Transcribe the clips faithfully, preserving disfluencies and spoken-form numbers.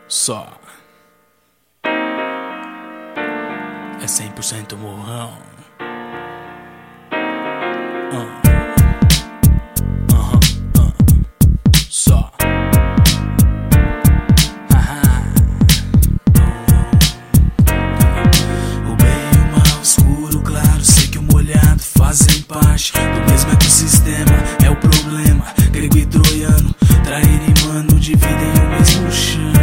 Só é cem por cento morrão. uh. uh-huh. uh. Só o bem e o mal, escuro, claro, sei que o molhado fazem parte do mesmo ecossistema. É o problema, grego e troiano, trair e mano dividem o mesmo chão.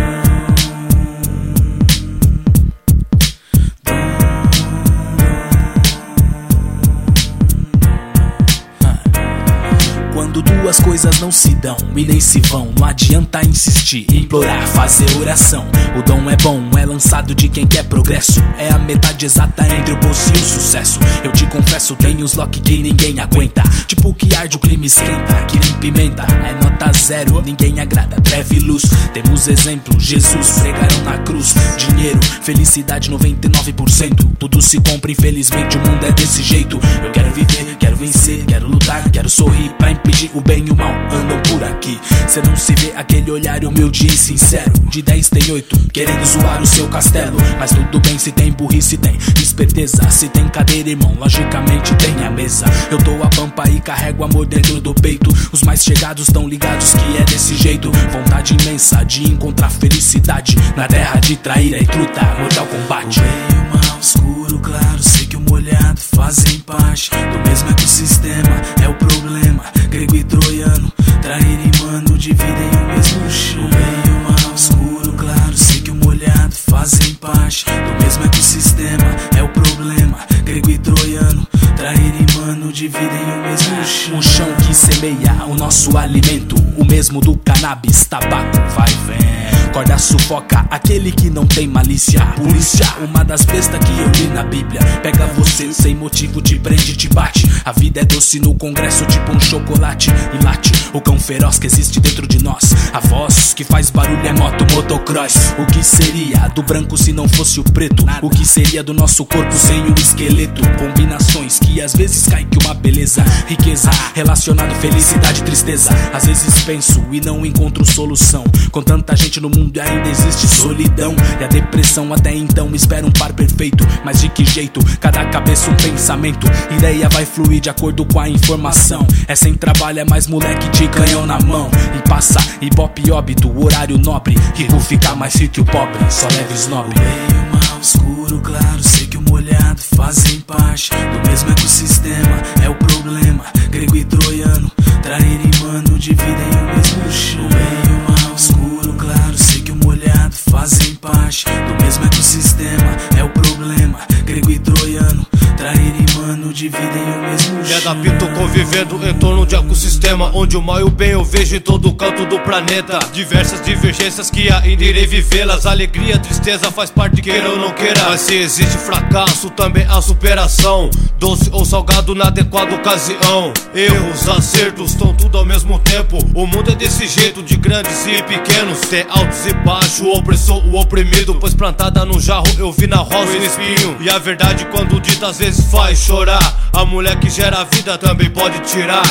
Quando duas coisas não se dão e nem se vão, não adianta insistir, implorar, fazer oração. O dom é bom, é lançado de quem quer progresso. É a metade exata entre o bolso e o sucesso. Eu te confesso, tem uns lock que ninguém aguenta. Tipo o que arde, o clima esquenta, que nem pimenta. É nota zero, ninguém agrada, breve luz. Temos exemplos, Jesus pregaram na cruz. Dinheiro, felicidade noventa e nove por cento. Tudo se compra, infelizmente o mundo é desse jeito. Eu quero viver, quero vencer, quero lutar, quero sorrir pra impedir o bem e o mal andam por aqui. Cê não se vê aquele olhar humilde e sincero. De dez tem oito, querendo zoar o seu castelo. Mas tudo bem se tem burrice, tem esperteza. Se tem cadeira, irmão, logicamente tem a mesa. Eu dou a pampa e carrego amor dentro do peito. Os mais chegados tão ligados que é desse jeito. Vontade imensa de encontrar felicidade na terra de traíra e truta, mortal combate. O bem e o mal, escuro, claro, sei que o molhado fazem parte do mesmo ecossistema. É o problema, grego e troiano, trair e mano dividem o mesmo chão. O bem e o mal, escuro, claro, sei que o molhado fazem parte do mesmo ecossistema. É o problema, grego e troiano, trair e mano dividem o mesmo chão. O chão que semeia o nosso alimento, o mesmo do cannabis, tabaco, vai vendo. Corda sufoca aquele que não tem malícia. Polícia, uma das bestas que eu li na Bíblia. Pega você sem motivo, te prende, te bate. A vida é doce no congresso, tipo um chocolate. E late o cão feroz que existe dentro de nós. A voz que faz barulho é moto, motocross. O que seria do branco se não fosse o preto? O que seria do nosso corpo sem o esqueleto? Combinações que às vezes caem que uma beleza. Riqueza, relacionado, felicidade, tristeza. Às vezes penso e não encontro solução. Com tanta gente no mundo ainda existe solidão. E a depressão até então espera um par perfeito. Mas de que jeito? Cada cabeça um pensamento. Ideia vai fluir de acordo com a informação. É sem trabalho, é mais moleque de canhão na mão. E passa, ibope óbito, horário nobre. Rico fica mais rico que o pobre, só leve snob. O bem e o mal, escuro, claro, sei que o molhado fazem parte do mesmo ecossistema. É o problema, grego e troiano, trair e mano dividem o mesmo chão. O bem e o mal, escuro, claro, sei que o molhado fazem parte do mesmo ecossistema. É o problema, grego e troiano, trair e mano dividem o mesmo chão. É da Pito convivendo em torno de ecossistema, onde o mal e o bem eu vejo em todo canto do planeta. Diversas divergências que ainda irei vivê-las. Alegria, tristeza faz parte, queira ou não queira. Mas se existe fracasso, também há superação. Doce ou salgado na adequada ocasião. Erros, acertos, estão tudo ao mesmo tempo. O mundo é desse jeito, de grandes e pequenos. Tem altos e baixos, o opressor, o oprimido. Pois plantada no jarro eu vi na rosa o espinho. E a verdade quando dita às vezes faz chorar. A mulher que gera a vida também pode tirar.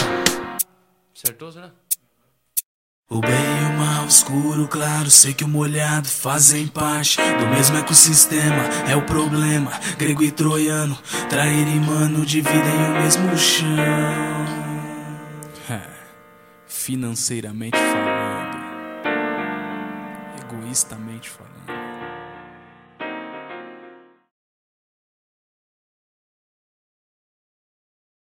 Certoso, né? O bem e o mal, escuro, claro, sei que o molhado fazem parte do mesmo ecossistema. É o problema, grego e troiano, trair e mano dividem o mesmo chão. Financeiramente falando, egoístamente falando.